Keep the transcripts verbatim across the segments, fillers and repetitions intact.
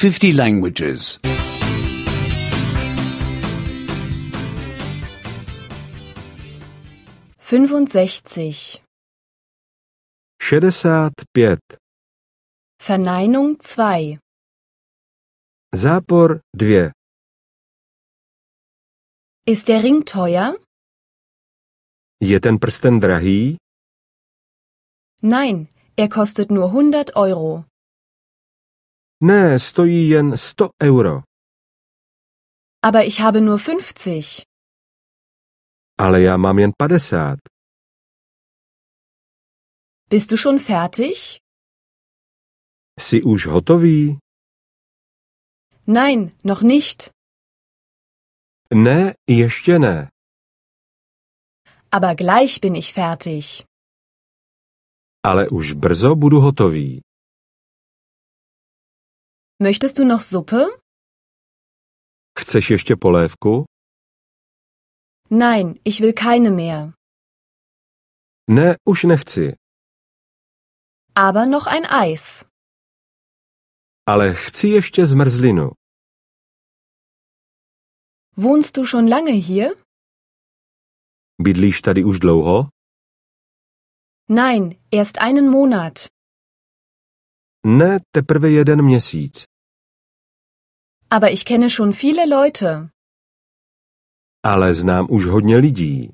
fifty languages. fünfundsechzig. šedesát pět. Verneinung zwei. Zápor dvě. Ist der Ring teuer? Je ten prsten drahý? Nein, er kostet nur hundert Euro. Ne, stojí jen sto euro. Aber ich habe nur fünfzig. Ale já mám jen padesát. Bist du schon fertig? Jsi už hotový? Nein, noch nicht. Ne, ještě ne. Aber gleich bin ich fertig. Ale už brzo budu hotový. Möchtest du noch Suppe? Chceš ještě polévku? Nein, ich will keine mehr. Ne, už nechci. Aber noch ein Eis. Ale chci ještě zmrzlinu. Wohnst du schon lange hier? Bydlíš tady už dlouho? Nein, erst einen Monat. Ne, teprve jeden měsíc. Aber ich kenne schon viele Leute. Ale znám už hodně lidí.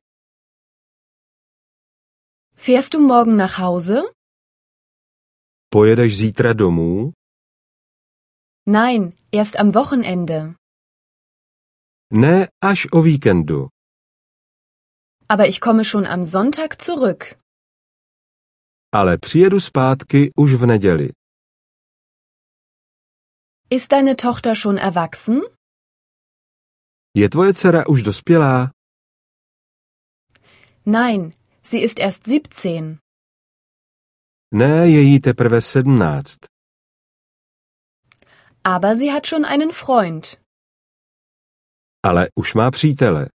Fährst du morgen nach Hause? Pojedeš zítra domů? Nein, erst am Wochenende. Ne, až o víkendu. Aber ich komme schon am Sonntag zurück. Ale přijedu zpátky už v neděli. Ist deine Tochter schon erwachsen? Je tvoje dcera už dospělá? Nein, sie ist erst siebzehn. Ne, je jí teprve sedmnáct. Aber sie hat schon einen Freund. Ale už má přítele.